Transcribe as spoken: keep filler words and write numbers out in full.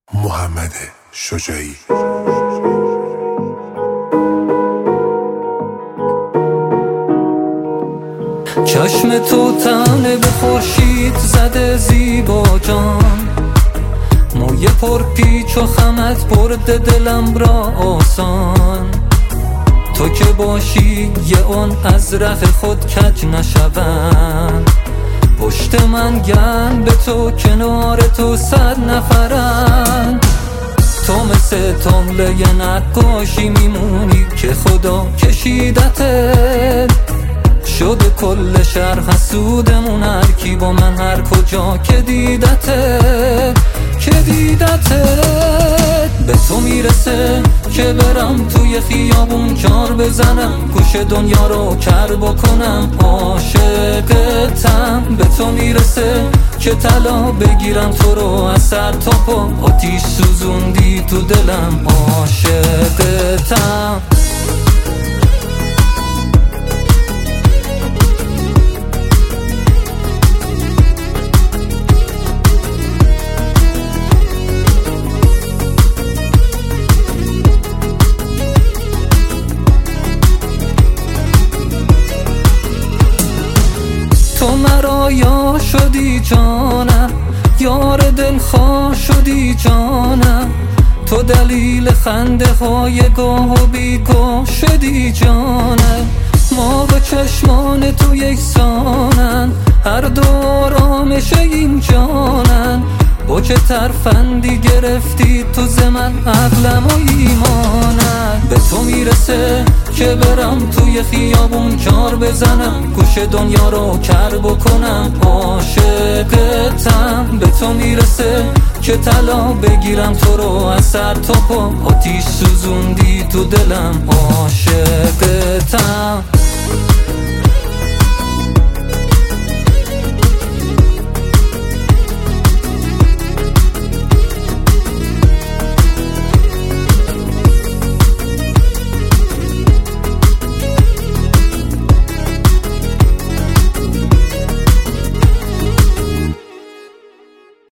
محمد شجاعی. چشم تو طعنه به خورشید زده زیبا جان، موی پر پیچ و خمت برده دلم را آسان. تو که باشی یه اون از ره خود کج نشوم، پشت من گن به تو کنار تو صد نفرن. تو مثل تمله نقاشی میمونی که خدا کشیدته، شده کل شهر حسودمون هر کی با من هر کجا که دیدته که دیدته. به تو میرسه که برم توی خیابون کار بزنم، گوش دنیا رو کر بکنم، عاشقتم. به تو میرسه که طلا بگیرم تو رو از سر تا پا، آتیش سوزوندی تو دلم، عاشقتم. تو مرا یا شدی جانم، یار دلخواه شدی جانم. تو دلیل خنده های گاه و بیگاه شدی جانم. ما به چشمان تو یکسانن، هر دو آرامش این جانن. با چه ترفندی گرفتی تو ز من عقلم و ایمانم. به تو میرسه که برم توی خیابون کار بزنم، گوش دنیا رو کر بکنم، عاشقتم. به تو میرسه که طلا بگیرم تو رو از سر تا پا، آتیش سوزوندی تو دلم، عاشقتم.